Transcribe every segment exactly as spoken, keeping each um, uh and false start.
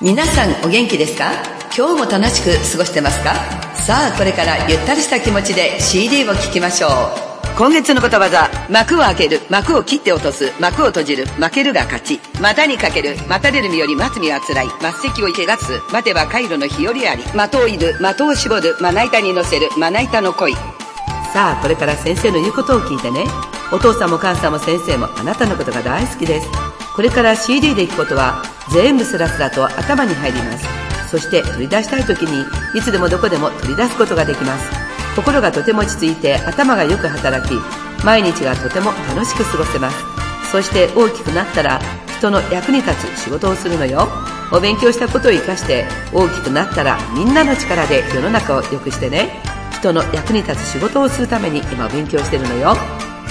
皆さんお元気ですか？今日も楽しく過ごしてますか？さあこれからゆったりした気持ちで シーディー を聴きましょう。今月のことわざ、幕を開ける、幕を切って落とす、幕を閉じる、負けるが勝ち。股にかける、待たれる身より待つ身は辛い。末席を汚す、待てば回路の日和あり。的を射る、的を絞る、まな板に乗せる、まな板の恋。さあこれから先生の言うことを聞いてね。お父さんもお母さんも先生もあなたのことが大好きです。これから シーディー で聴くことは全部スラスラと頭に入ります。そして取り出したい時にいつでもどこでも取り出すことができます。心がとても落ち着いて頭がよく働き、毎日がとても楽しく過ごせます。そして大きくなったら人の役に立つ仕事をするのよ。お勉強したことを生かして大きくなったらみんなの力で世の中を良くしてね。人の役に立つ仕事をするために今勉強してるのよ。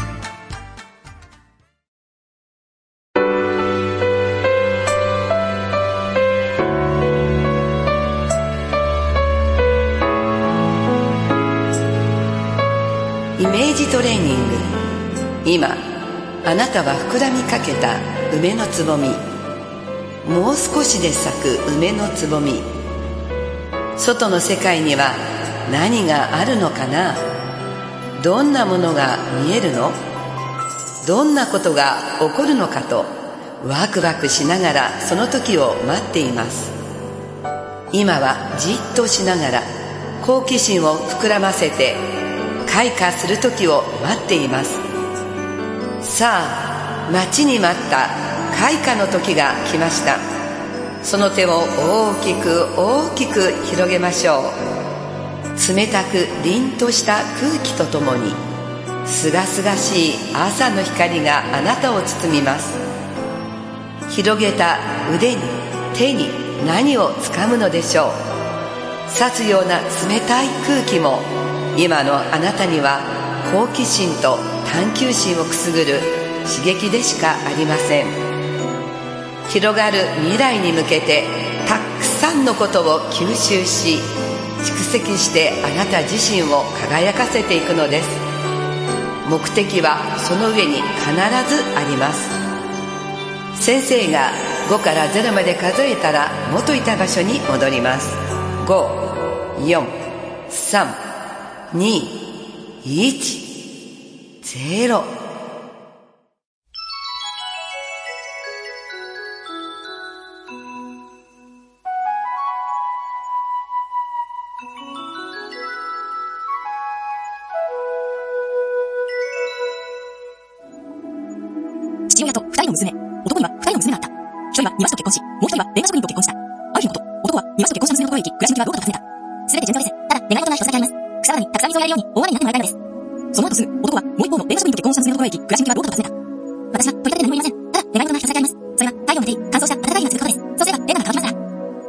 イメージトレーニング。今あなたは膨らみかけた梅のつぼみ。もう少しで咲く梅のつぼみ。外の世界には何があるのかな？どんなものが見えるの？どんなことが起こるのかとワクワクしながらその時を待っています。今はじっとしながら好奇心を膨らませて開花する時を待っています。さあ待ちに待った開花の時が来ました。その手を大きく大きく広げましょう。冷たく凛とした空気とともにすがすがしい朝の光があなたを包みます。広げた腕に手に何をつかむのでしょう。刺すような冷たい空気も今のあなたには好奇心と探求心をくすぐる刺激でしかありません。広がる未来に向けてたくさんのことを吸収し蓄積してあなた自身を輝かせていくのです。目的はその上に必ずあります。先生がごからゼロまで数えたら元いた場所に戻ります。ご、よん、さん、に、いち、ゼロ。 父親と二人の娘。男には二人の娘があった。一人は庭師と結婚し、もう一人はレンガ職人と結婚した。ある日のこと、男は庭師と結婚した娘のところへ行き、暮らし向きはどうかと尋ねた。すべて順調です。ただ、願い事が一つだけあります。草花にたくさん水をやれるように大雨になってもらいたいのです。その後すぐ、男はもう一方のレンガ職人と結婚した娘のところへ行き、暮らし向きはどうかと尋ねた。私は取り立てて何も言いません。ただ、願い事が一つだけあります。それは太陽の照り、乾燥した暖かい日が続くことです。そうすれば、レンガが乾きますから。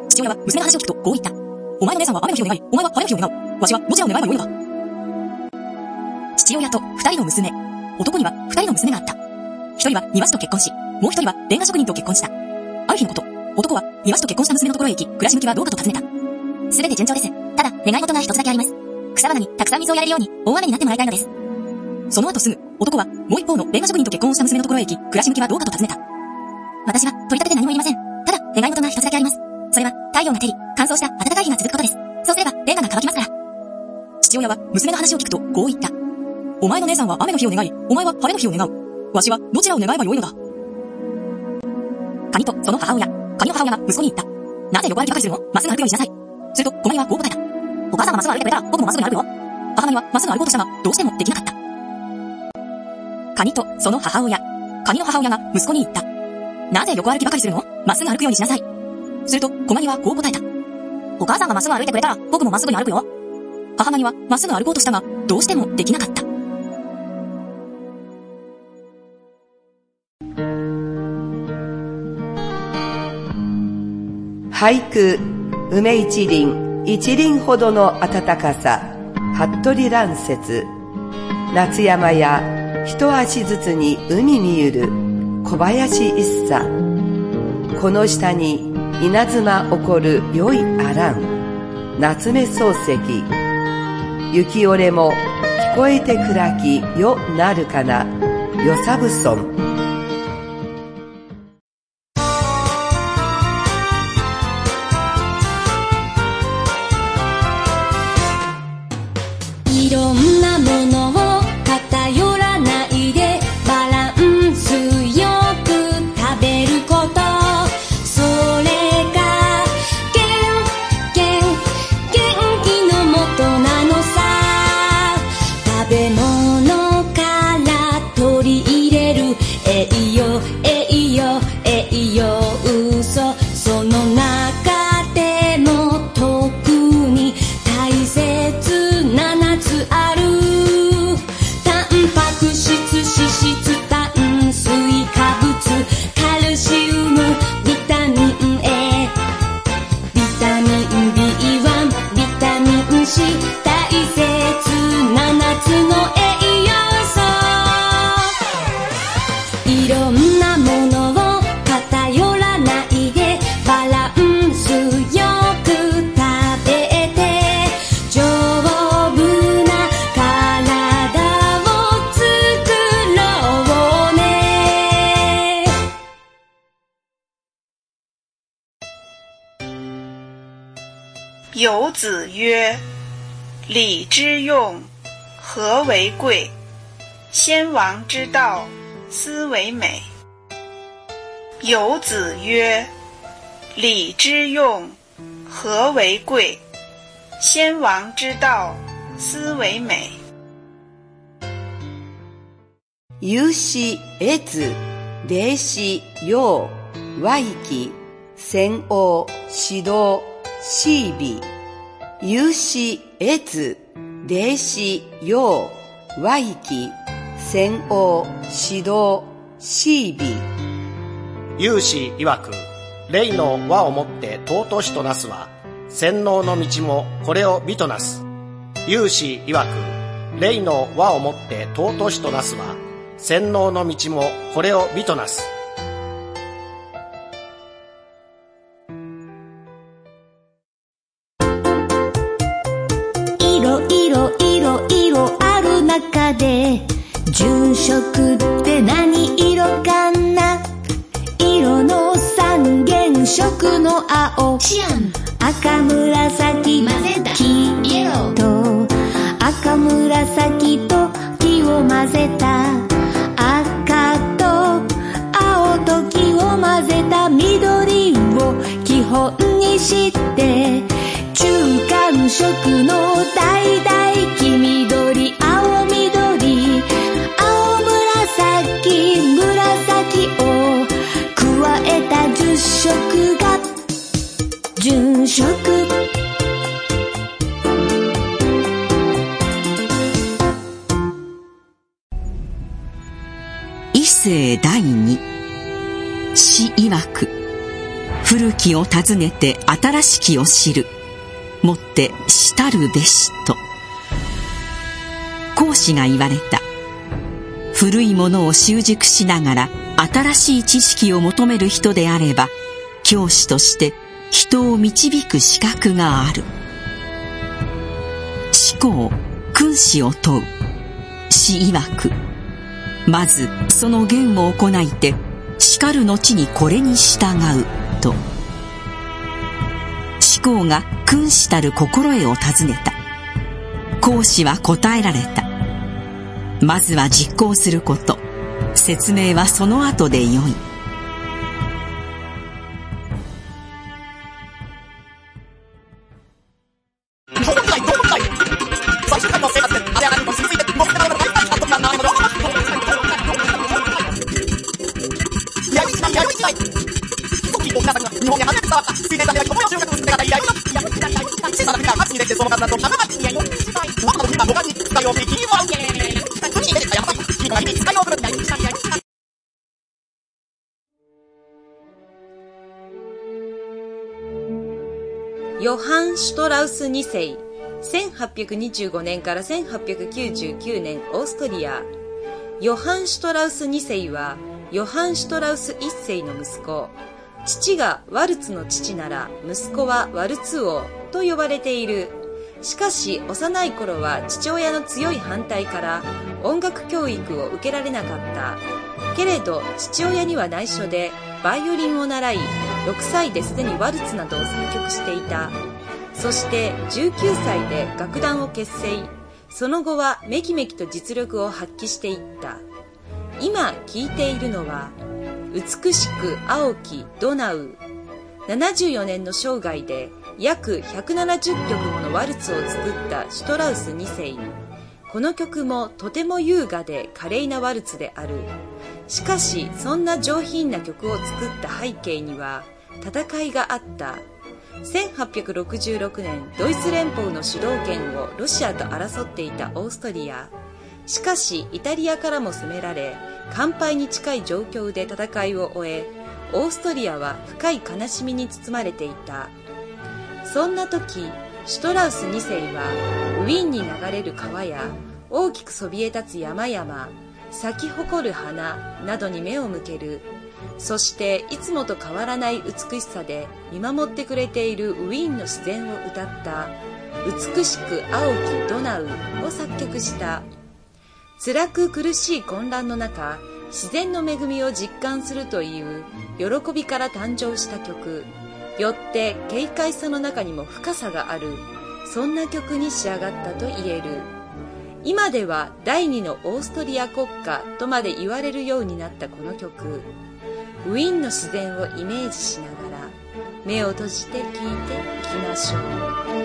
父親は娘の話を聞くとこう言った。お前の姉さんは雨の日を願い、お前は晴れの日を願う。わしはどちらを願えばよいのだ。父親と二人の娘。男には二人の娘があった。一人は庭師と結婚し、もう一人はレンガ職人と結婚した。ある日のこと、男は庭師と結婚した娘のところへ行き、暮らし向きはどうかと尋ねた。すべて順調です。ただ、願い事が一つだけあります。草花にたくさん水をやれるように大雨になってもらいたいのです。その後すぐ、男はもう一方のレンガ職人と結婚した娘のところへ行き、暮らし向きはどうかと尋ねた。私は取り立てて何も言いません。ただ、願い事が一つだけあります。それは太陽が照り、乾燥した暖かい日が続くことです。そうすれば、レンガが乾きますから。父親は娘の話を聞くとこう言った。お前の姉さんは雨の日を願い、お前は晴れの日を願う。わしはどちらを願えばよいのだ。カニとその母親。カニの母親が息子に言った。なぜ横歩きばかりするの？まっすぐ歩くようにしなさい。すると、子ガニはこう答えた。お母さんがまっすぐ歩いてくれたら、僕もまっすぐに歩くよ。母ガニはまっすぐ歩こうとしたが、どうしてもできなかった。カニとその母親。カニの母親が息子に言った。なぜ横歩きばかりするの？まっすぐ歩くようにしなさい。すると、子ガニはこう答えた。お母さんがまっすぐ歩いてくれたら、僕もまっすぐに歩くよ。母ガニはまっすぐ歩こうとしたが、どうしてもできなかった。 俳句、梅一輪、一輪ほどの暖かさ、服部乱説。夏山や一足ずつに海見ゆる、小林一茶。この下に稲妻起こる良いあらん、夏目漱石。雪折れも聞こえて暗きよなるかな、与謝蕪村。 游子曰：礼之用，和为贵。先王之道，斯为美。游子曰：礼之用，和为贵。先王之道，斯为美。 有し得ず、礼し用、和域、先王、指導、シービー。有し得ず、礼し用、和域、先王、指導、シービー。 有志曰く、礼の和をもって尊しとなすは、洗脳の道もこれを美となす。有志曰く、礼の和をもって尊しとなすは、洗脳の道もこれを美となす。 いろいろいろいろある中で、純色って何色かな。色の三原色の青、赤紫、黄と赤紫と黄を混ぜた、赤と青と黄を混ぜた緑を基本にして、中間色の橙、黄緑、青緑、青紫、紫を加えた十色が純色。 一世第二詩曰く、古きを訪ねて新しきを知る、もってしたるべしと。孔子が言われた。古いものを習熟しながら新しい知識を求める人であれば、教師として人を導く資格がある。思考、君子を問う。詩曰く、まずその言を行いて、しかる後にこれに従うと。思考が君子たる心得を尋ねた。孔子は答えられた。まずは実行すること。説明はその後でよい。 ヨハン・シュトラウスにせい、せんはっぴゃくにじゅうごねんからせんはっぴゃくきゅうじゅうきゅうねん、オーストリア。ヨハン・シュトラウスにせいはヨハン・シュトラウスいっせいの息子。父がワルツの父なら息子はワルツ王と呼ばれている。しかし幼い頃は父親の強い反対から音楽教育を受けられなかった。けれど父親には内緒でバイオリンを習い、ろくさいですでにワルツなどを作曲していた。そしてじゅうきゅうさいで楽団を結成。その後はめきめきと実力を発揮していった。今聴いているのは美しく青きドナウ。ななじゅうよねんの生涯で約ひゃくななじゅっきょくものワルツを作ったシュトラウスにせい。この曲もとても優雅で華麗なワルツである。しかしそんな上品な曲を作った背景には戦いがあった。せんはっぴゃくろくじゅうろくねん、ドイツ連邦の主導権をロシアと争っていたオーストリア。しかしイタリアからも攻められ、完敗に近い状況で戦いを終え、オーストリアは深い悲しみに包まれていた。そんな時、シュトラウスにせいはウィーンに流れる川や大きくそびえ立つ山々、咲き誇る花などに目を向ける。そしていつもと変わらない美しさで見守ってくれているウィーンの自然を歌った美しく青きドナウを作曲した。辛く苦しい混乱の中、自然の恵みを実感するという喜びから誕生した曲。 よって軽快さの中にも深さがある、そんな曲に仕上がったと言える。今では第二のオーストリア国歌とまで言われるようになったこの曲、ウィーンの自然をイメージしながら目を閉じて聴いていきましょう。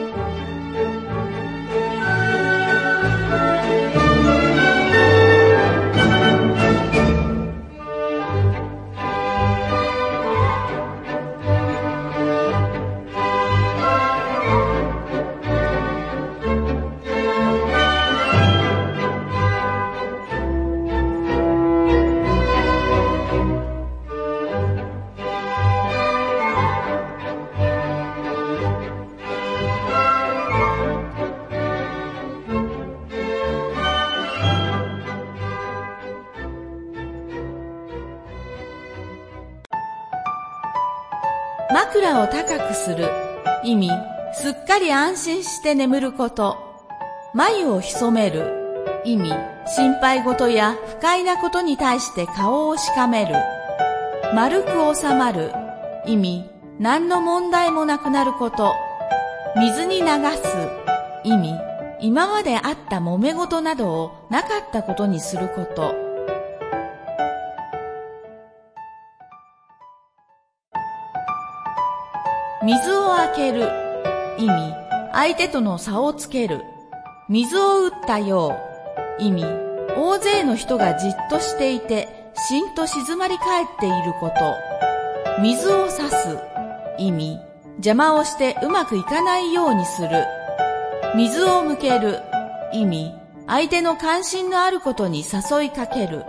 枕を高くする。意味、すっかり安心して眠ること。眉を潜める。意味、心配事や不快なことに対して顔をしかめる。丸く収まる。意味、何の問題もなくなること。水に流す。意味、今まであった揉め事などをなかったことにすること。水をあける。意味、相手との差をつける。水を打ったよう。意味、大勢の人がじっとしていて、しんと静まり返っていること。水を差す。意味、邪魔をしてうまくいかないようにする。水を向ける。意味、相手の関心のあることに誘いかける。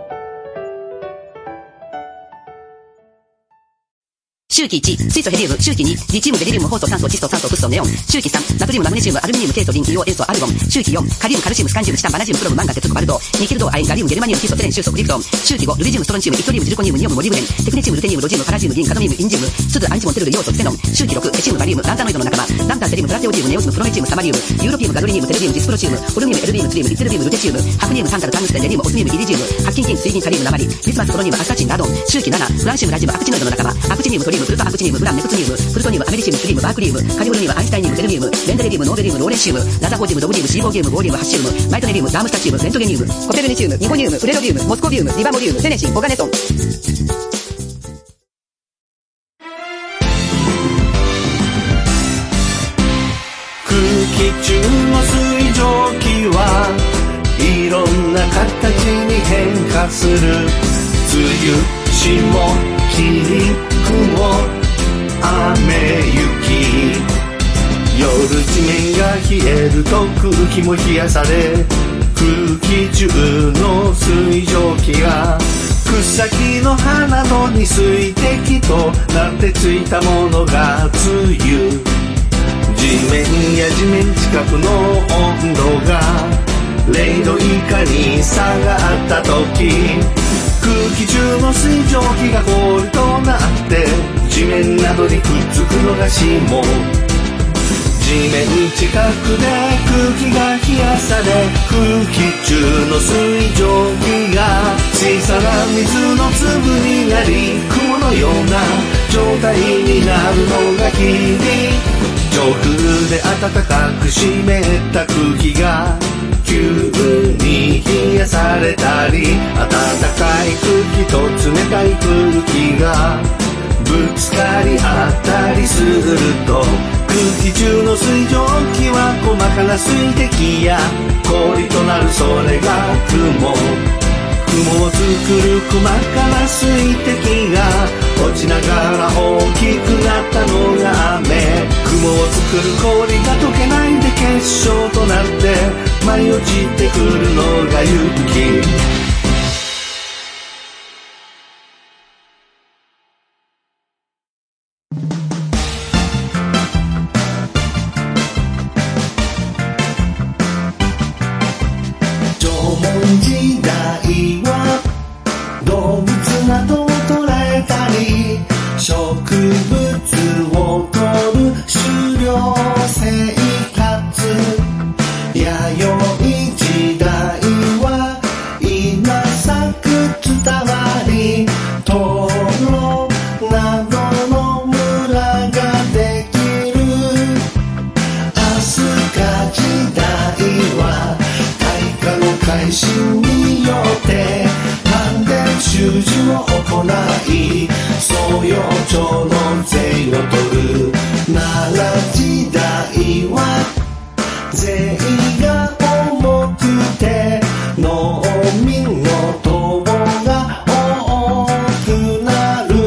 周期いち、水素ヘリウム。周期に、リチウムベリリウムホウ素酸素窒素酸素フッ素ネオン。周期さん、ナトリウムマグネシウムアルミニウムケイトリン硫黄塩素アルゴン。周期よん、カリウムカルシウムスカンジウムチタンバナジウムクロムマンガン鉄コバルトニケル銅亜鉛ガリウムゲルマニウムヒ素セレンシュソクリプトン。周期ご、ルビジウムストロンチウムイトリウムジルコニウムニオムモリブデンテクネチウムルテニウムロジウムパラジウム銀カドミウムインジウムスズアンチモンテルルヨウ素クセノン。周期ろく、ヘチウムバリウムランタノイドの仲間ランタンセリウムプラテオディウムネオスムプロメチウムサマリウムユーロピウムガドリニウムテルビウムディスプロチウムホルミウムエルビウムツリウムリテルビウムルテチウムハフニウムタンタルタングステンレニウムオスミウムイリジウム白金金水銀カリウム鉛ビスマスコロニウムアスタチンラドン。周期なな、フランシウムラジウムアクチノイドの仲間アクチニウムトリウムプルトハクチニウムウランネプツニウムプルトニウムアメリシウムスリウムバークリウムカリオルニウムアインシュタイニウムゼルビウムレンデレビウムノーベリウムローレンシウムラザホジウムドブリウムシーボーギウムゴーリウムハッシウムマイトネリウムダームスタチウムレントゲニウムコペルニチウムニホニウムフレロビウムモスコビウムリバモリウムセネシンオガネソン。 空気中の水蒸気はいろんな形に変化する。梅雨、霜、霧、雲、雨、雪。夜地面が冷えると空気も冷やされ、空気中の水蒸気が草木の葉などに水滴となってついたものが梅雨。地面や地面近くの温度がれいど以下に下がった時、空気中の水蒸気が氷となって地面などにくっつくのが霜。地面近くで空気が冷やされ、空気中の水蒸気が小さな水の粒になり、雲のような状態になるのが霧。上空で暖かく湿った空気が急に冷やされたり、暖かい空気と冷たい空気がぶつかり合ったりすると、空気中の水蒸気は細かな水滴や氷となる、それが雲。雲を作る細かな水滴が落ちながら大きくなったのが雨。雲を作る氷が溶けないで結晶となって舞い落ちてくるのが雪。時代は動物などを捕らえたり、植物を取る狩猟生活。弥生時代は稲長の税を取る。奈良時代は税が重くて農民の逃亡が多くなる。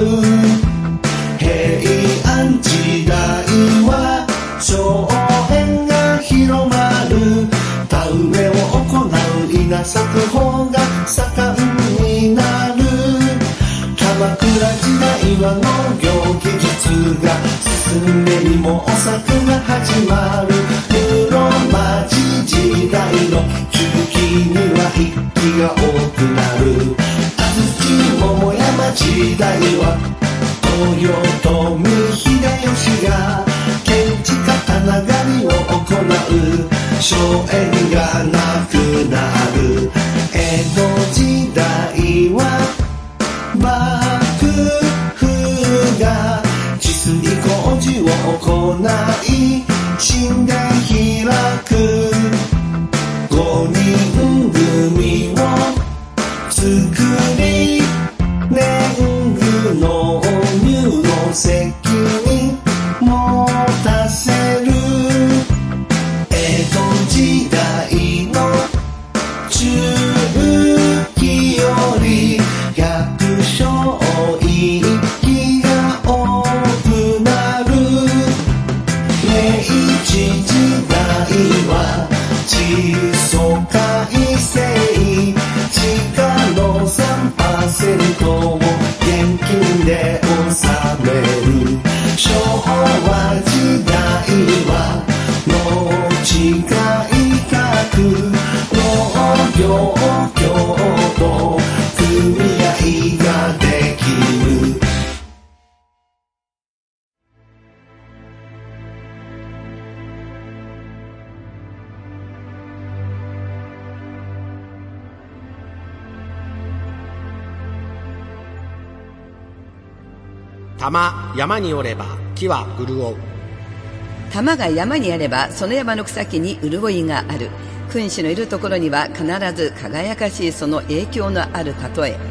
平安時代は荘園が広まる。田植えを行う稲作法が盛んになる。鎌倉時代は農業技術が進めにもお作が始まる。室町時代の中期には一揆が多くなる。安土桃山時代は豊臣秀吉が建地刀狩りを行う。荘園がなくなる。江戸時代は幕府が治水工事を行い神殿開く。五人組を作り年貢納入の責任持たせる。江戸時代の中期より百姓一揆が多くなる。明治時代は地租改正、地価の さんパーセント を現金で納める。昭和時代は農地改革、農業協同組合ができる。 玉山におれば木は潤う。 玉が山にあればその山の草木に潤いがある。君主のいるところには必ず輝かしいその影響のある例え。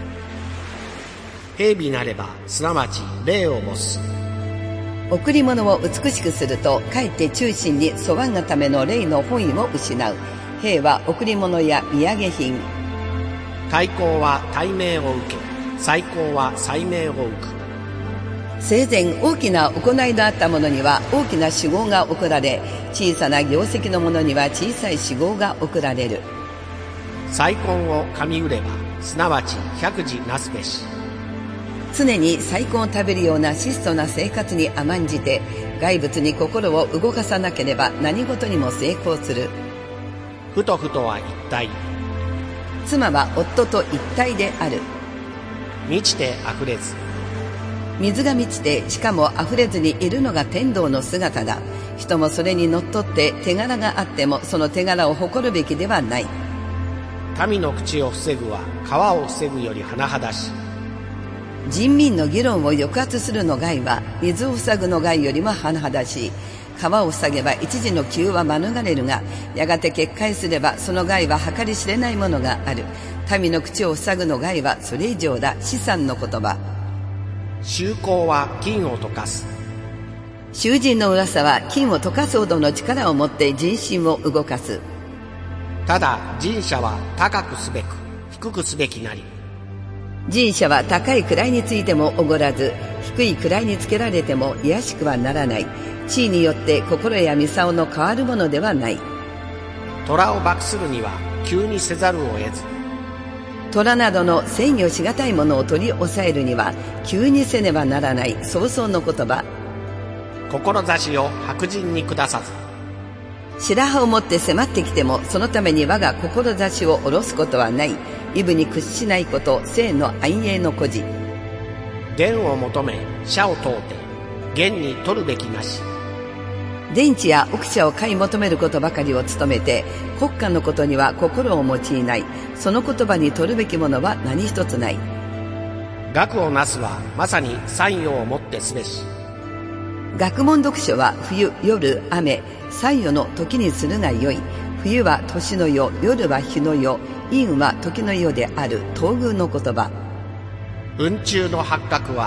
平備なればすなわち礼を没す。 贈り物を美しくするとかえって中心に沿わんがための礼の本意を失う。兵は贈り物や土産品。 大公は大名を受け、最高は祭名を受く。 生前大きな行いのあった者には大きな酒豪が贈られ、小さな業績の者には小さい酒豪が贈られる。 再婚を噛み売ればすなわち百事なすべし。 常に再婚を食べるような質素な生活に甘んじて外物に心を動かさなければ何事にも成功する。 夫と婦とは一体。 妻は夫と一体である。 満ちて溢れず。 水が満ちてしかも溢れずにいるのが天道の姿だ。人もそれにのっとって手柄があってもその手柄を誇るべきではない。 民の口を防ぐは川を防ぐより甚だし。 人民の議論を抑圧するの害は水を塞ぐの害よりも甚だしい。川を塞げば一時の急は免れるが、やがて決壊すればその害は計り知れないものがある。民の口を塞ぐの害はそれ以上だ。資産の言葉。 囚行は金を溶かす。 囚人の噂は金を溶かすほどの力を持って人心を動かす。 ただ人者は高くすべく低くすべきなり。 人者は高い位についてもおごらず、低い位につけられても卑しくはならない。地位によって心や見竿の変わるものではない。 虎を罰するには急にせざるを得ず。 虎などの制御しがたいものを取り押さえるには急にせねばならない。早々の言葉。 志を白人に下さず。 白羽を持って迫ってきてもそのために我が志を下ろすことはない。イブに屈しないこと、生の安永の孤児。 元を求め社を問うて元に取るべきなし。 電池や奥者を買い求めることばかりを務めて国家のことには心を用いない。その言葉に取るべきものは何一つない。 学をなすはまさに三陽をもってすべし。 学問読書は冬、夜、雨、三夜の時にするがよい。冬は年の世、夜は日の世、陰は時の世である。東宮の言葉。 雲中の八角は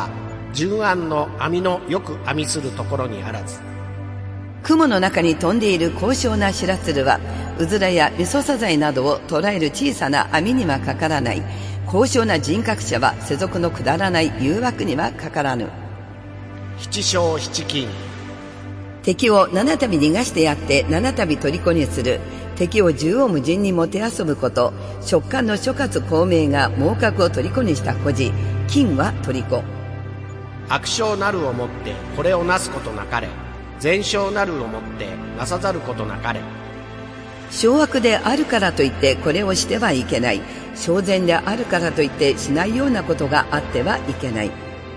純暗の網のよく網するところにあらず。 雲の中に飛んでいる高尚な白鶴は、うずらやミソサザイなどを捕らえる小さな網にはかからない。高尚な人格者は世俗のくだらない誘惑にはかからぬ。 七将七金。 敵を七度逃がしてやって七度虜にする。敵を縦横無尽にもてあそぶこと。食感の諸葛孔明が猛角を虜にした孤児。金は虜。 悪将なるをもってこれをなすことなかれ。善将なるをもってなさざることなかれ。 小悪であるからといってこれをしてはいけない。小善であるからといってしないようなことがあってはいけない。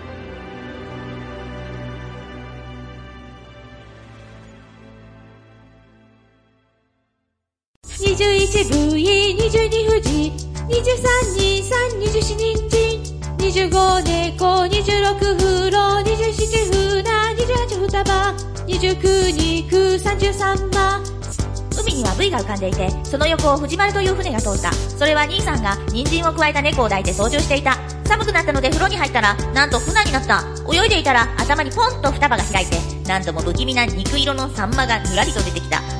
にじゅういちぶい、にじゅうにふじ、にじゅうさんにさん、にじゅうよんにんじん、にじゅうごねこ、にじゅうろくふろ、にじゅうななふな、にじゅうはちふたば、にじゅうきゅうにく、さんじゅうさんま。 海にはブイが浮かんでいて、その横を藤丸という船が通った。それは兄さんが人参を加えた猫を抱いて操縦していた。寒くなったので風呂に入ったら、なんと船になった。泳いでいたら頭にポンと双葉が開いて、なんとも不気味な肉色のサンマがぬらりと出てきた。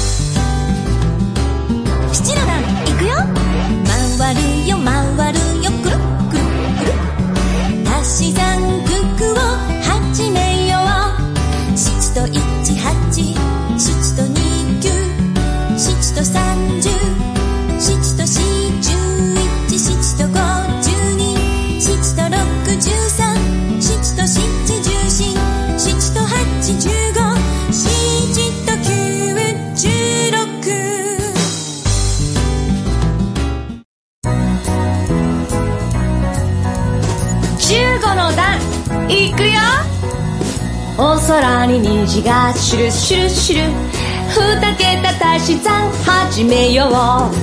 七の段、行くよ。回るよ回るよ、くるくるくる。足し算九九を始めよう。七と一八、七と二九、七と三十、七と四十一、七と五十二、七と六十三、七と七十四、七と八十五、七と九十六。十五の段、いくよ。お空に虹がシュルシュルシュル。二桁足し算始めよう。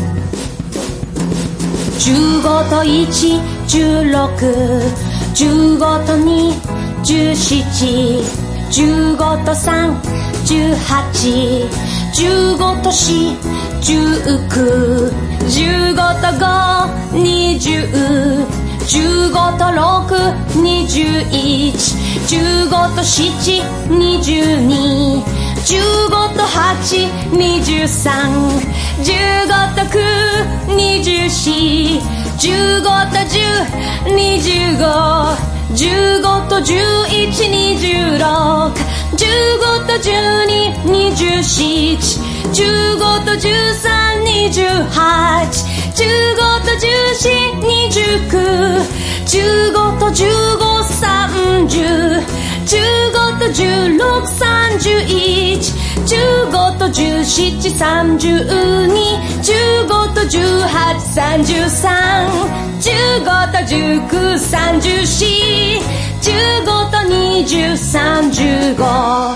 十五と一、十六、十五と二、十七、十五と三、十八、十五と四、十九、十五と五、二十、十五と六、二十一、十五と七、二十二、十五と八、二十三、十五と九、二十四、十五と十、二十五、十五と十一、二十六、十五と十二、二十七、十五と十三、二十八、十五と十四、二十九、十五と十五、三十、十五と十六、三十一、十五と十七、三十二、十五と十八、三十三、十五と十九、三十四、十五と二十、三十五。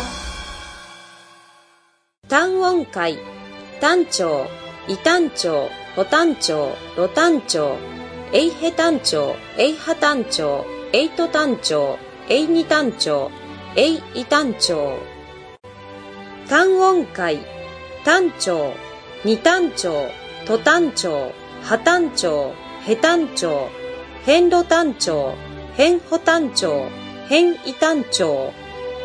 単音階、単調、異単調、補単調、露単調、エイヘ単調、エイハ単調、エイト単調、エイニ単調、エイイ単調。単音階、単調、二単調、都単調、破単調、ヘ単調、変露単調、変補単調、変異単調。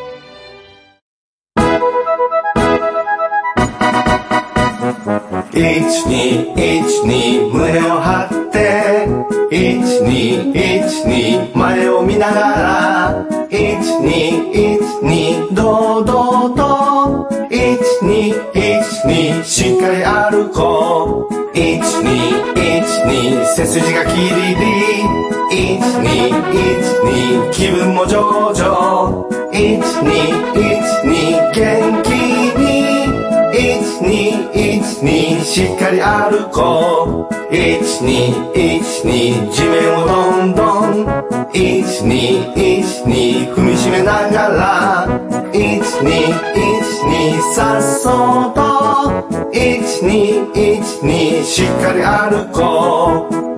いちにいちに胸を張っていちにいちに前を見ながらいちにいちに堂々といちにいちにしっかり歩こういちにいちに背筋がキリリいちにいちに気分も上々いちにいちに元気にいちにいちにしっかり歩こういちにいちに地面をどんどんいちにいちに踏みしめながらいちにいちにさっそうといちにいちにしっかり歩こう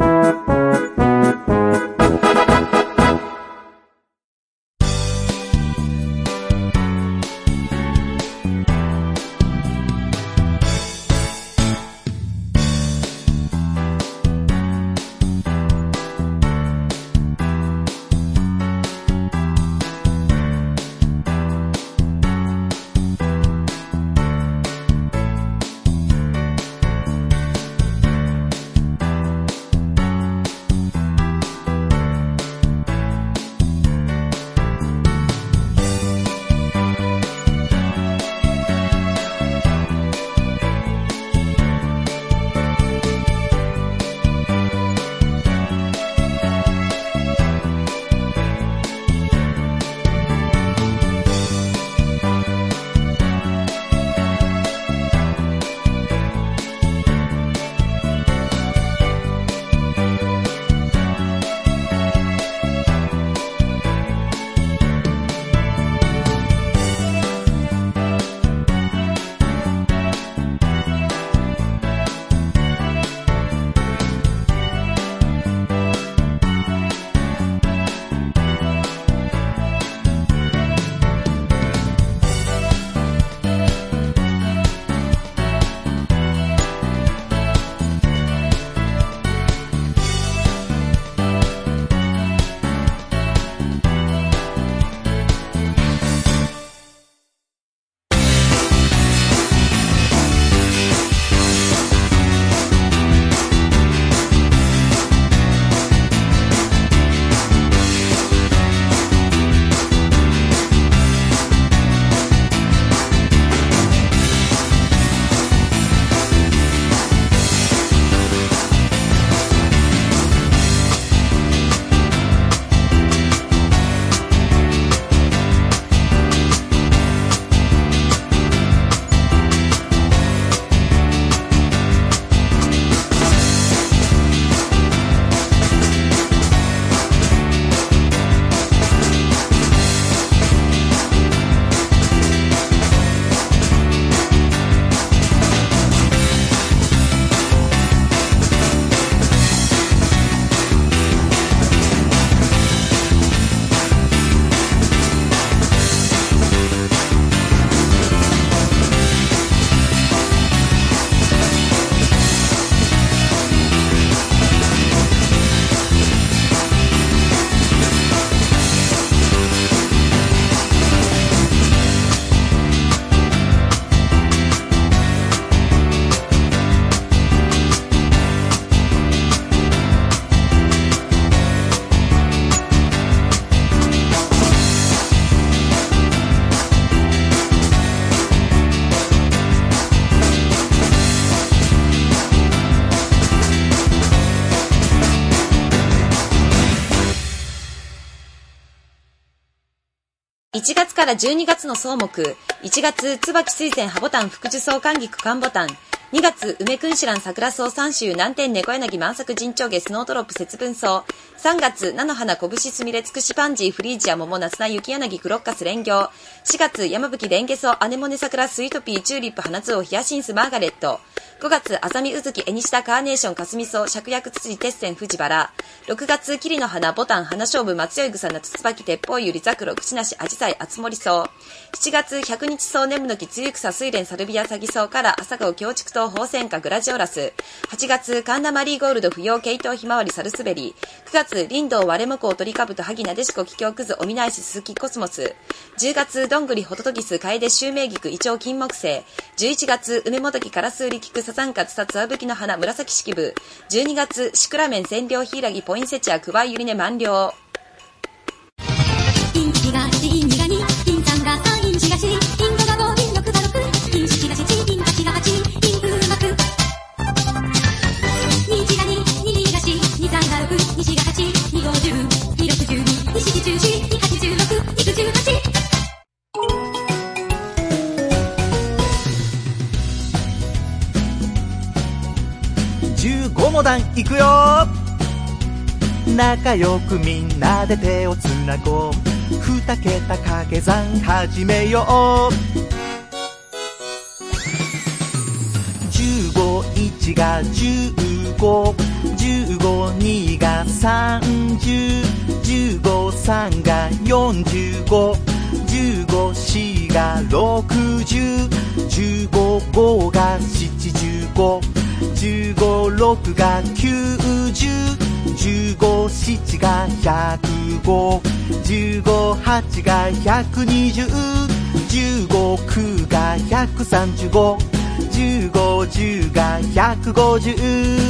いちがつからじゅうにがつの草木、いちがつ椿水仙葉ボタン福寿草寒菊寒ボタン、にがつ梅君子蘭桜草三秋南天猫柳満作陣長下スノードロップ節分草、さんがつ菜の花拳すみれつくしパンジーフリージア桃夏菜雪柳クロッカス蓮魚、しがつ山吹レンゲ草アネモネ桜スイートピーチューリップ花つおヒヤシンスマーガレット、ごがつアザミウズキエニシタカーネーションかすみ草芍薬ツツジ鉄線藤原、ろくがつ桐の花ボタン花勝負松酔草夏椿鉄砲ゆりザクロ口なしアジサイあつ森草、しちがつ百日草ネムノキツユクサスイレンサルビアサギ草から朝顔京畜草ホウセンカグラジオラス、はちがつ神田マリーゴールド不要ケイトウひまわりサルスベリ、くがつ林道割れもこう鳥かぶと萩なでしこキキョウクズオミナイシススキコスモス、じゅうがつどんぐりホトトギスカエデシュウメイギクイチョウ金木犀、じゅういちがつ梅もどきカラスウリキクサザンカツタツワブキの花紫式部、じゅうにがつシクラメン千両ヒイラギポインセチアクワイユリネ満了。 インチキがチインニガニインさんがさインシガシインゴがごインろくがろくインシキがシチインタチがはちインフマクニチがにニリがシニさんがろくニシがはちニゴじゅうニろくじゅうにニシキじゅうしニはちじゅうろくニクじゅうはち。 じゅうごモダンいくよ。仲良くみんなで手をつなごう。二桁掛け算始めよう。じゅうごいちがじゅうご、じゅうごにがさんじゅう、じゅうごさんがよんじゅうご、じゅうごしがろくじゅう、じゅうごごがななじゅうご、じゅうごろくがきゅうじゅう、じゅうごなながひゃくご、じゅうごはちがひゃくにじゅう、じゅうごきゅうがひゃくさんじゅうご、じゅうごじゅうがひゃくごじゅう、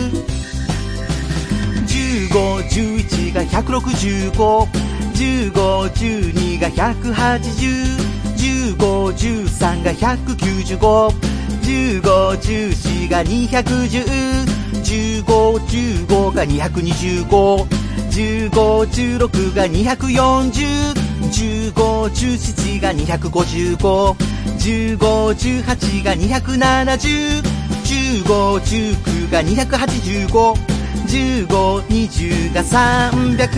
じゅうごじゅういちがひゃくろくじゅうご、じゅうごじゅうにがひゃくはちじゅう、じゅうごじゅうさんがひゃくきゅうじゅうご、じゅうごじゅうしがにひゃくじゅう、じゅうごじゅうごがにひゃくにじゅうご、じゅうごじゅうろくがにひゃくよんじゅう、じゅうごじゅうなながにひゃくごじゅうご、じゅうごじゅうはちがにひゃくななじゅう、じゅうごじゅうきゅうがにひゃくはちじゅうご、じゅうごにじゅうがさんびゃく。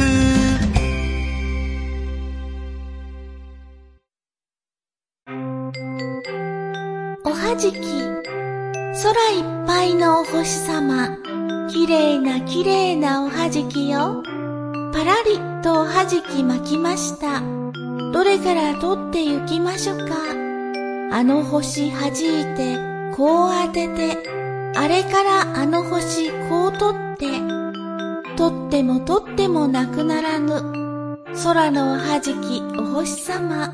おはじき。空いっぱいのお星様。きれいなきれいなおはじきよ。パラリとおはじき巻きました。どれから取って行きましょうか。あの星はじいて、こう当てて、あれからあの星こう取って、取っても取ってもなくならぬ。空のおはじきお星様。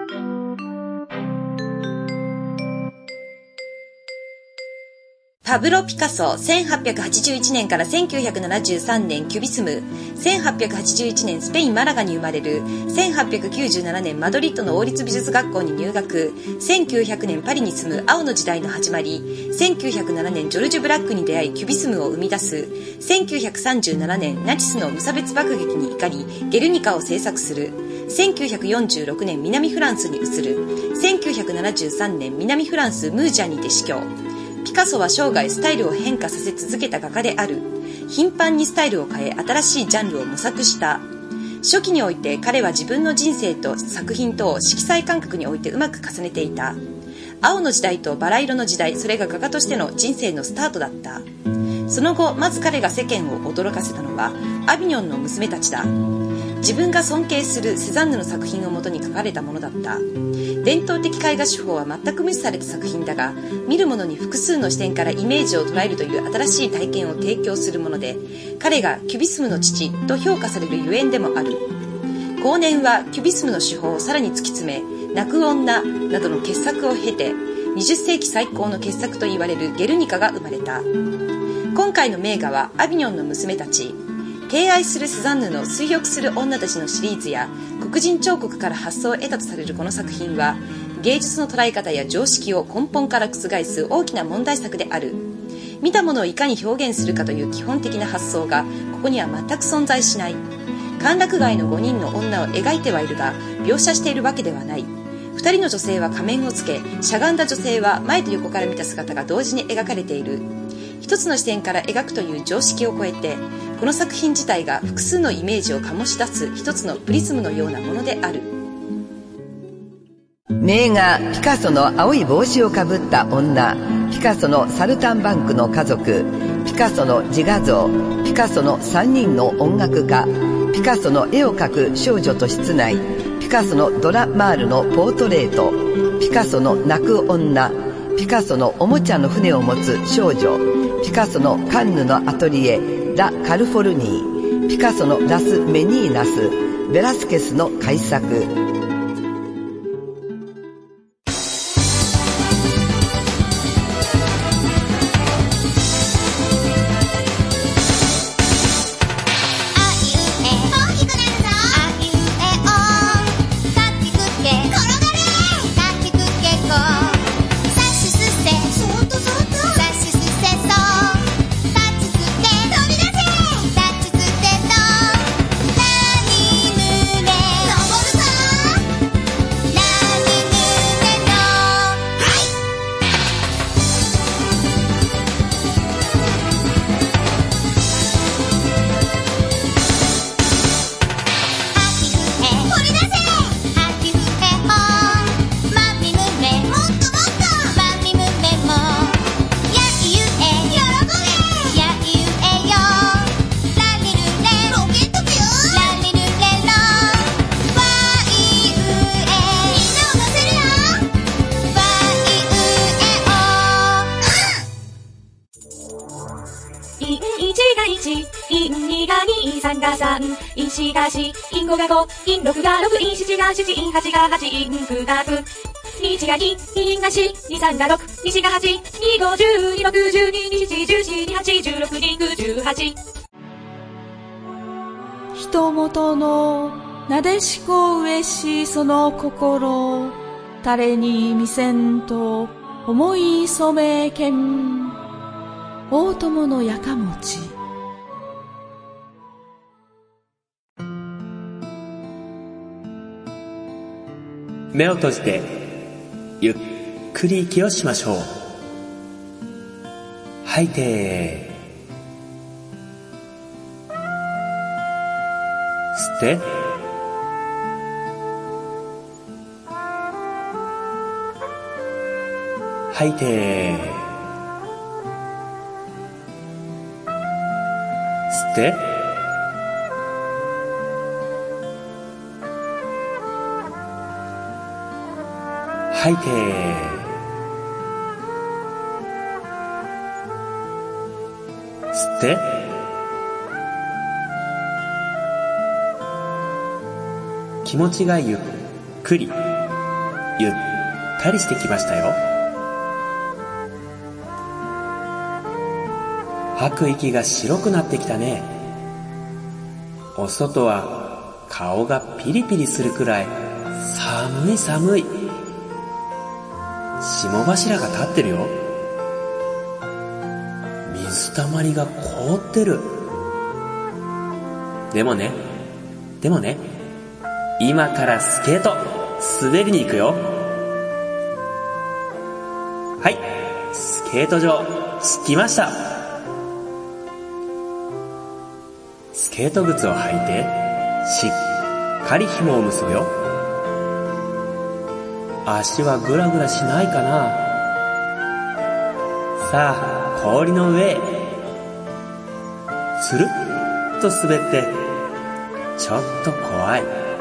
パブロ・ピカソ、せんはっぴゃくはちじゅういちねんからせんきゅうひゃくななじゅうさんねんキュビスム、せんはっぴゃくはちじゅういちねんスペイン・マラガに生まれる、せんはっぴゃくきゅうじゅうななねんマドリッドの王立美術学校に入学、せんきゅうひゃくねんパリに住む青の時代の始まり、せんきゅうひゃくななねんジョルジュ・ブラックに出会いキュビスムを生み出す、せんきゅうひゃくさんじゅうななねんナチスの無差別爆撃に怒りゲルニカを制作する、せんきゅうひゃくよんじゅうろくねん南フランスに移る、せんきゅうひゃくななじゅうさんねん南フランスムージャにて死去。ピカソは生涯スタイルを変化させ続けた画家である。頻繁にスタイルを変え新しいジャンルを模索した。初期において彼は自分の人生と作品と色彩感覚においてうまく重ねていた。青の時代とバラ色の時代、それが画家としての人生のスタートだった。その後まず彼が世間を驚かせたのはアビニョンの娘たちだ。自分が尊敬するセザンヌの作品をもとに書かれたものだった。伝統的絵画手法は全く無視された作品だが、見る者に複数の視点からイメージを捉えるという新しい体験を提供するもので、彼がキュビスムの父と評価されるゆえんでもある。後年はキュビスムの手法をさらに突き詰め、泣く女などの傑作を経て、にじゅっせいき最高の傑作と言われるゲルニカが生まれた。今回の名画はアビニョンの娘たち。敬愛するセザンヌの水浴する女たちのシリーズや黒人彫刻から発想を得たとされるこの作品は、芸術の捉え方や常識を根本から覆す大きな問題作である。見たものをいかに表現するかという基本的な発想がここには全く存在しない。歓楽街のごにんの女を描いてはいるが、 描写しているわけではない。二人の女性は仮面をつけ、しゃがんだ女性は前と横から見た姿が同時に描かれている。一つの視点から描くという常識を超えて、この作品自体が複数のイメージを醸し出す一つのプリズムのようなものである。 名画ピカソの青い帽子をかぶった女、ピカソのサルタンバンクの家族、ピカソの自画像、ピカソのさんにんの音楽家、ピカソの絵を描く少女と室内、ピカソのドラ・マールのポートレート、ピカソの泣く女、ピカソのおもちゃの船を持つ少女、ピカソのカンヌのアトリエラ・カルフォルニー、ピカソのラス・メニーナス、ベラスケスの改作。 いちがし、いんごがご、いんろくがろく、いんしちがしち、いんはちがはち、いんくがく。にちがに、にんがし、にさんがろく、にしがはち、にごじゅう、にろくじゅうに、にしちじゅうし、にはちじゅうろく、にくじゅうはち。 人元のなでしこうえしその心、誰に見せんと思い染めけん。大友のやかもち。 目を閉じてゆっくり息をしましょう。吐いて吸って吐いて吸って吐いて吸って気持ちがゆっくりゆったりしてきましたよ。吐く息が白くなってきたね。お外は顔がピリピリするくらい寒い寒い。霜柱が立ってるよ。水たまりが凍ってる。でもね、でもね、今からスケート滑りに行くよ。はい、スケート場着きました。スケート靴を履いてしっかり紐を結ぶよ。足はグラグラしないかな。さあ、氷の上へ。つるっと滑って、ちょっと怖い。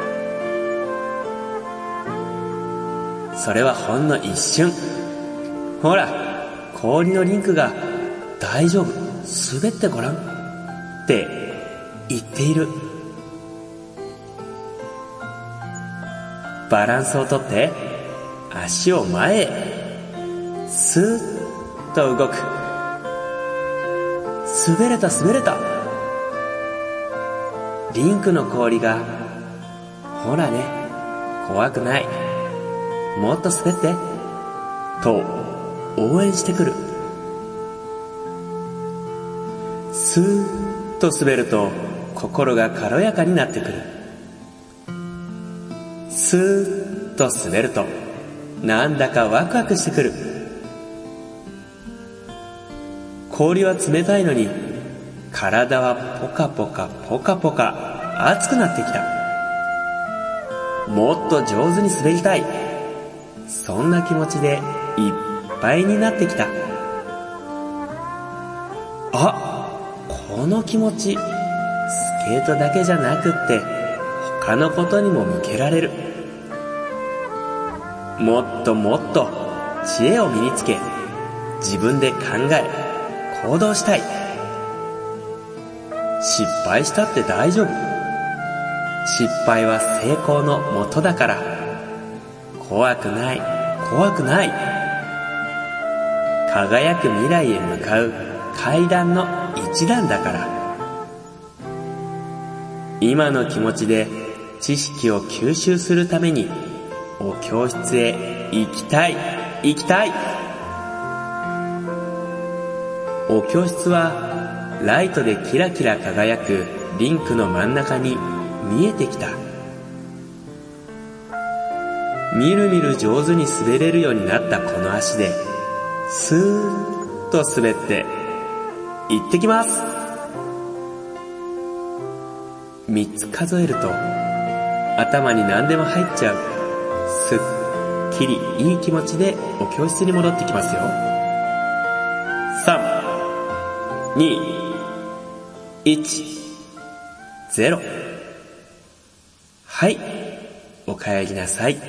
それはほんの一瞬。ほら、氷のリンクが大丈夫、滑ってごらんって言っている。バランスをとって足を前へスーッと動く。滑れた滑れた。リンクの氷がほらね、怖くない、もっと滑ってと応援してくる。スーッと滑ると心が軽やかになってくる。 スーッと滑るとなんだかワクワクしてくる。氷は冷たいのに体はポカポカポカポカ熱くなってきた。もっと上手に滑りたい。そんな気持ちでいっぱいになってきた。あ、この気持ち、スケートだけじゃなくって他のことにも向けられる。もっともっと知恵を身につけ、自分で考え行動したい。失敗したって大丈夫。失敗は成功のもとだから。怖くない、怖くない。輝く未来へ向かう階段の一段だから。今の気持ちで知識を吸収するためにお教室へ行きたい、行きたい。お教室はライトでキラキラ輝くリンクの真ん中に見えてきた。みるみる上手に滑れるようになったこの足でスーッと滑って行ってきます。三つ数えると頭に何でも入っちゃう。すっきりいい気持ちでお教室に戻ってきますよ。さん、に、いち、ゼロ。はい、お帰りなさい。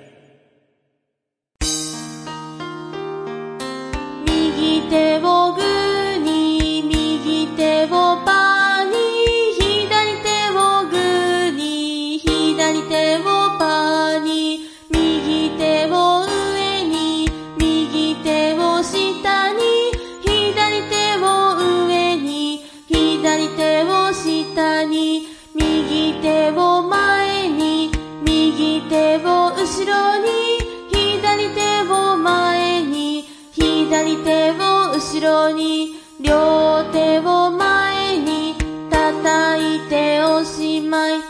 右手をグーに、右手をパーに、左手をグーに、左手をパーに、右手を上に、右手を下に、左手を上に、左手を下に、右手を前に、右手を後ろに、左手を前に、左手を後ろに、両手を前に叩いておしまい。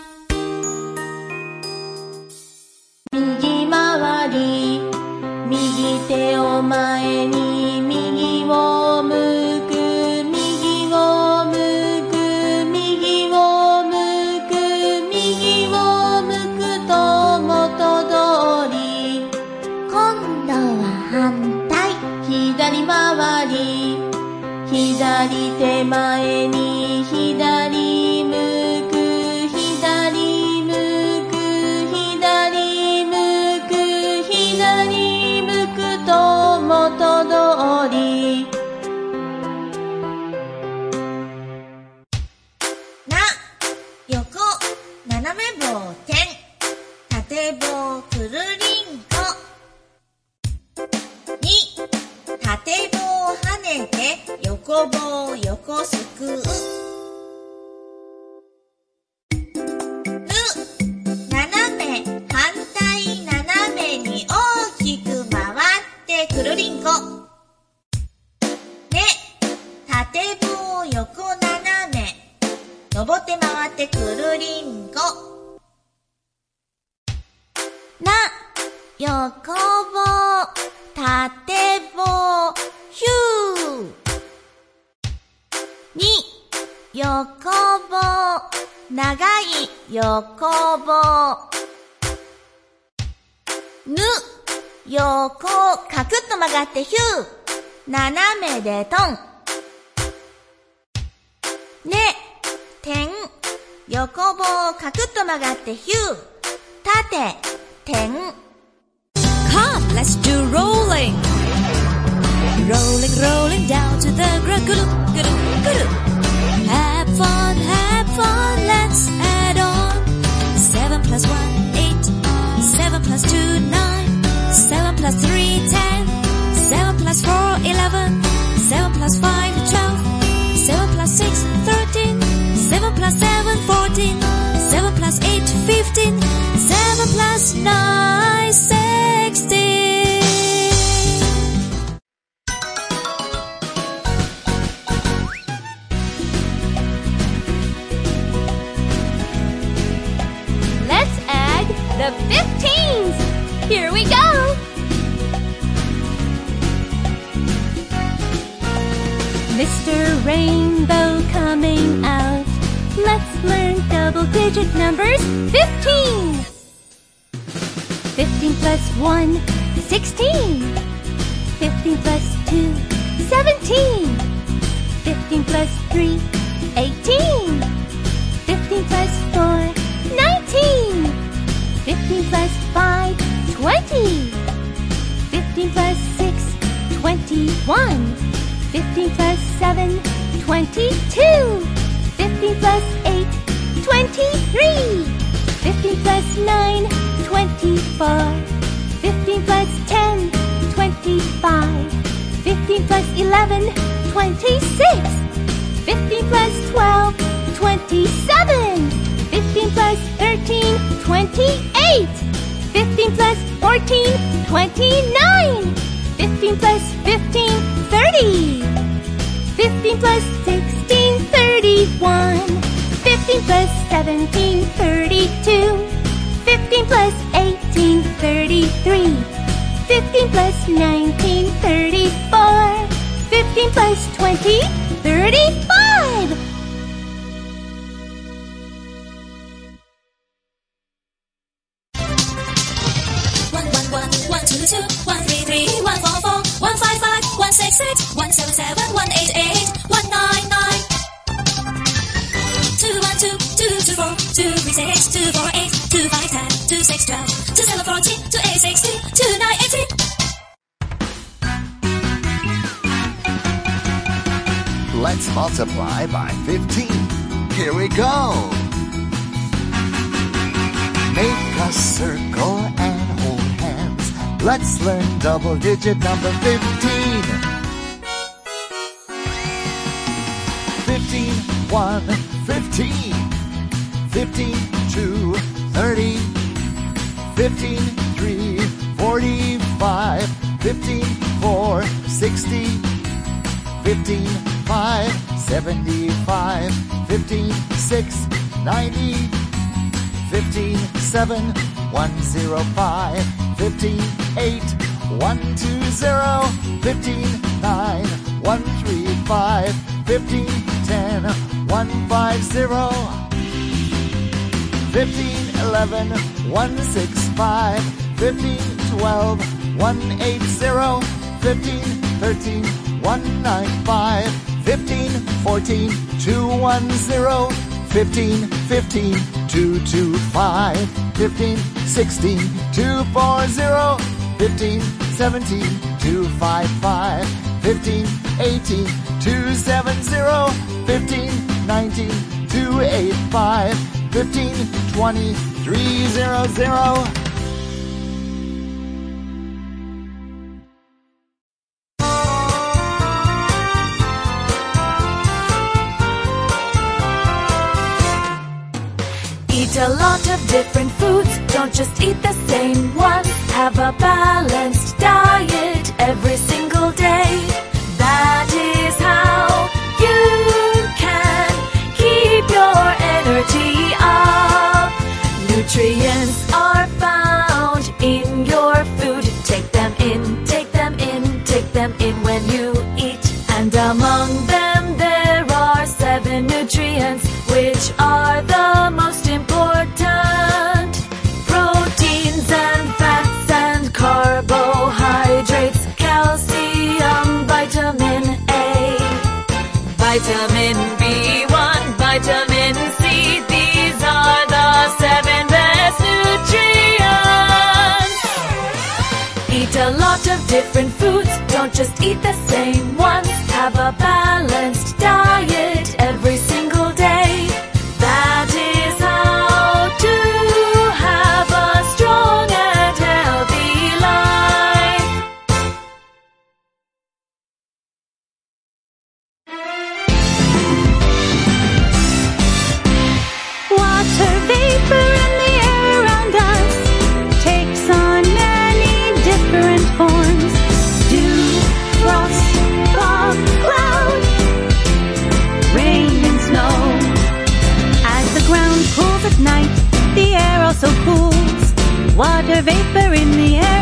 右回り、右手を前に、右を向く、右を向く、右を向く、右を向くと元通り。今度は反対、左回り、左手前に、左向く、左向く、左向く、左向くと元通り。 な、横、斜め棒点、縦棒くるりんこ。に、縦棒跳ねて、横棒横すくう。ぬ、斜め、反対斜めに大きく回ってくるりんこ。ね、縦棒横斜め、登って回ってくるりんこ。 な、横棒、縦棒、ヒュー。に、横棒、長い横棒。ぬ、横、カクッと曲がってヒュー。斜めでトン。ね、点、横棒、カクッと曲がってヒュー。縦、点。 Come, let's do rolling. Rolling, rolling down to the ground. Gulu, gulu, gulu. Have fun, have fun, let's add on. Seven plus one, eight. Seven plus two, nine. Seven plus three, ten. Seven plus four, eleven. Seven plus five, twelve. Seven plus six, thirteen. Seven plus seven, fourteen. Seven plus eight, fifteen. Seven plus nine, sixteen. Let's add the fifth Here we go! Mister Rainbow coming out. Let's learn double-digit numbers. Fifteen! Fifteen plus one, sixteen. Fifteen plus two, seventeen. Fifteen plus three, eighteen. Fifteen plus four, nineteen. Fifteen plus five, twenty. Fifteen plus six, twenty-one. Fifteen plus seven, twenty-two. Fifteen plus eight, twenty-three. Fifteen plus nine, twenty-four. Fifteen plus ten, twenty-five. Fifteen plus eleven, twenty-six. Fifteen plus twelve, twenty-seven. Fifteen plus thirteen, twenty-eight. Fifteen plus fourteen, twenty-nine. Fifteen plus fifteen, thirty. Fifteen plus sixteen, thirty-one. Fifteen plus seventeen, thirty-two. Fifteen plus eighteen, thirty-three. Fifteen plus nineteen, thirty-four. Fifteen plus twenty, thirty-five. One, one, one, one, two, two, one, three, three, one, four, four, one, five, five, one, six, six, one, seven, seven, one, eight, eight, one, nine, nine. Two, one, two, two, two, four, two, three, six, two, four, eight, two, five, ten, two, six, twelve, two, seven, fourteen, two, eight, sixteen, two, nine, eighteen. Let's multiply by fifteen. Here we go. Make a circle and hold hands. Let's learn double-digit number fifteen. Fifteen, one, fifteen. Fifteen, two, thirty. Fifteen, three, forty-five. Fifteen, four, sixty. Fifteen, five, seventy-five. Fifteen, six, ninety. Fifteen, seven, one, zero, five. Fifteen, eight, one, two, zero. Fifteen, nine, one, three, five. Fifteen, ten, one, five, zero. Fifteen, eleven, one, six, five. Fifteen, twelve, one, eight, zero. Fifteen, thirteen, one, nine, five. Fifteen, fourteen, two, one, zero. Fifteen, fifteen, two, two, five. Fifteen, sixteen, two, four, zero. Fifteen, seventeen, two, five, five. Fifteen, eighteen, two, seven, zero. Fifteen, nineteen, two, eight, five. Fifteen, twenty, three, zero, zero. Eat a lot of different foods, don't just eat the same ones. Have a balanced diet every single day. That is how you can keep your energy up. Nutrients are found in your food. Take them in, take them in, take them in when you eat. And among them there are seven nutrients, which are the most important. Proteins and fats and carbohydrates, calcium, vitamin A, vitamin B one, vitamin C. These are the seven best nutrients. Eat a lot of different foods, don't just eat the same ones. Have a balanced diet every single day. That is how to have a strong and healthy life. Water vapor in the air around us takes on many different forms. Dew, frost, fog, cloud, rain and snow. As the ground cools at night, the air also cools. Water vapor in the air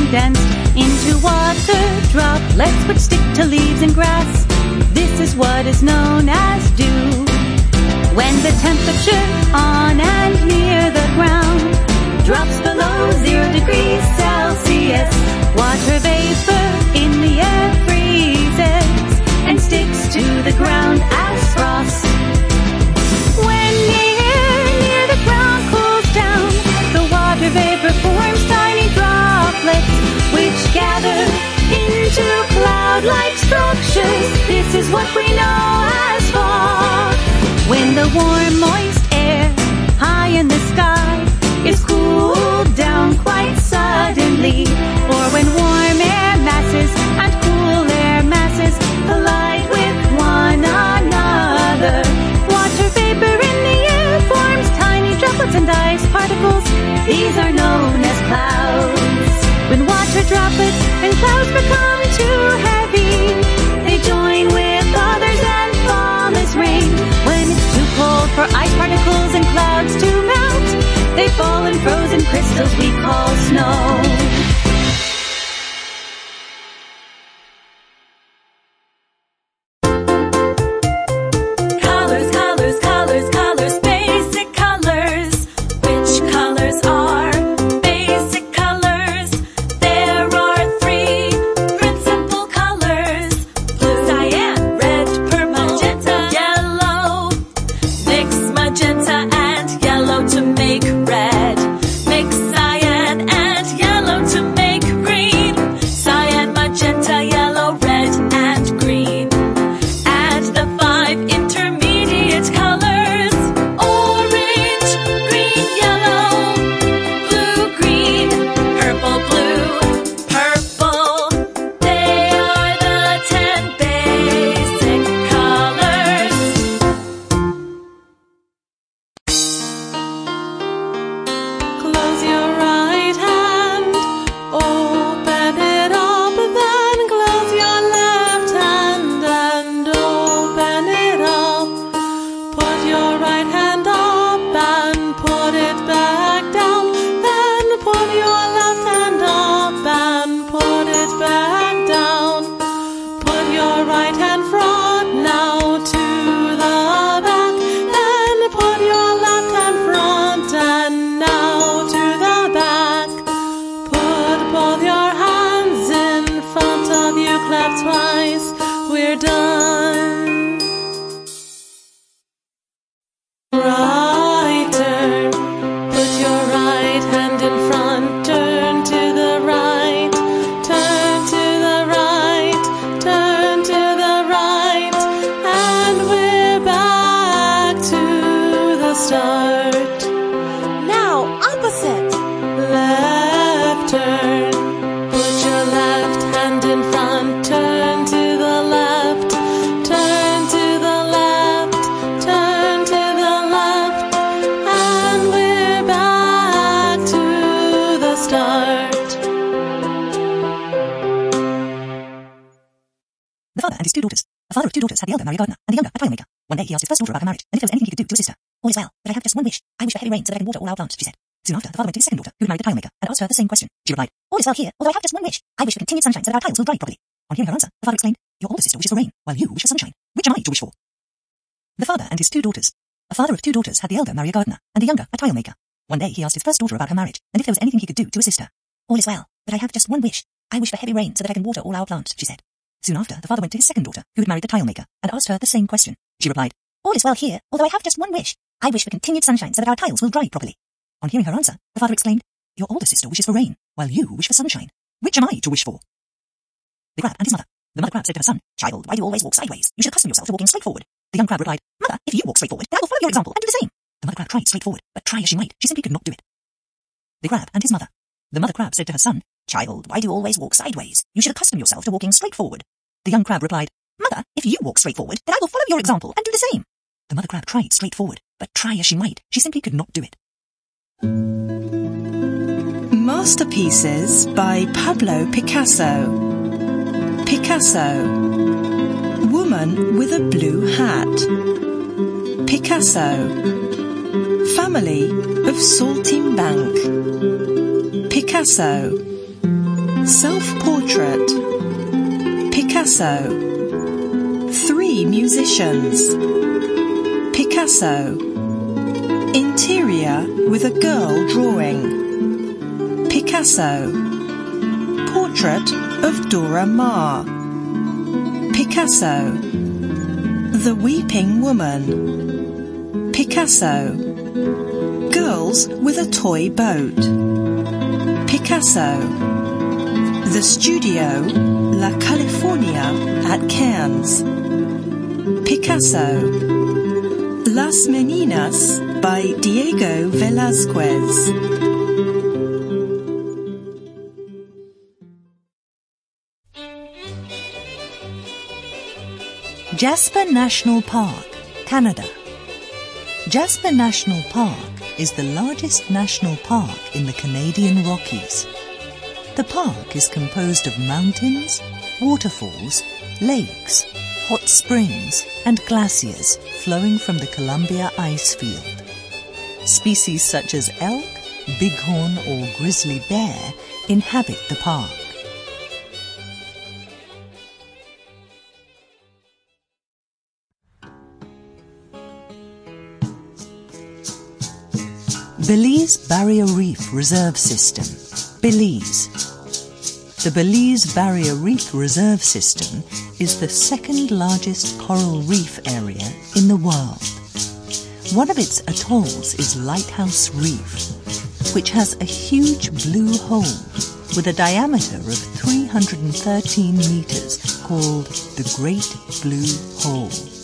condensed into water droplets which stick to leaves and grass. This is what is known as dew. When the temperature on and near the ground drops below zero degrees Celsius, water vapor in the air freezes and sticks to the ground as frost. When the air near the ground cools down, the water vapor forms tiny droplets which gather into cloud-like structures. This is what we know as fog. When the warm, moist air high in the sky is cooled down quite suddenly, or when warm air masses and cool air masses collide with one another, water vapor in the air forms tiny droplets and ice particles. These are known as clouds. When water droplets and clouds become too heavy, they join with others and fall as rain. When it's too cold for ice particles and clouds to melt, they fall in frozen crystals we call snow. Had the elder marry a gardener, and the younger a tile maker. One day he asked his first daughter about her marriage, and if there was anything he could do to assist her. All is well, but I have just one wish. I wish for heavy rain so that I can water all our plants, she said. Soon after, the father went to his second daughter, who had married the tile maker, and asked her the same question. She replied, all is well here, although I have just one wish. I wish for continued sunshine so that our tiles will dry properly. On hearing her answer, the father explained, your older sister wishes for rain, while you wish for sunshine. Which am I to wish for? The father and his two daughters. A father of two daughters had the elder marry a gardener, and the younger a tile maker. One day he asked his first daughter about her marriage, and if there was anything he could do to assist her. All is well, but I have just one wish. I wish for heavy rain so that I can water all our plants, she said. Soon after, the father went to his second daughter, who had married the tile maker, and asked her the same question. She replied, all is well here, although I have just one wish. I wish for continued sunshine so that our tiles will dry properly. On hearing her answer, the father exclaimed, your older sister wishes for rain, while you wish for sunshine. Which am I to wish for? The crab and his mother. The mother crab said to her son, child, why do you always walk sideways? You should accustom yourself to walking straight forward. The young crab replied, mother, if you walk straight forward, then I will follow your example and do the same. The mother crab tried straight forward, but try as she might, she simply could not do it. The crab and his mother. The mother crab said to her son, child, why do you always walk sideways? You should accustom yourself to walking straight forward. The young crab replied, mother, if you walk straight forward, then I will follow your example and do the same. The mother crab tried straight forward, but try as she might, she simply could not do it. Masterpieces by Pablo Picasso. Picasso. Woman with a blue hat. Picasso. Family of Saltimbanque. Picasso. Self-portrait. Picasso. Three musicians. Picasso. Interior with a girl drawing. Picasso. Portrait of Dora Maar. Picasso. The Weeping Woman. Picasso. Girls with a toy boat. Picasso. The Studio La California at Cannes. Picasso. Las Meninas by Diego Velázquez. Jasper National Park, Canada. Jasper National Park is the largest national park in the Canadian Rockies. The park is composed of mountains, waterfalls, lakes, hot springs, and glaciers flowing from the Columbia Icefield. Species such as elk, bighorn, or grizzly bear inhabit the park. Belize Barrier Reef Reserve System, Belize. The Belize Barrier Reef Reserve System is the second largest coral reef area in the world. One of its atolls is Lighthouse Reef, which has a huge blue hole with a diameter of three hundred thirteen meters called the Great Blue Hole.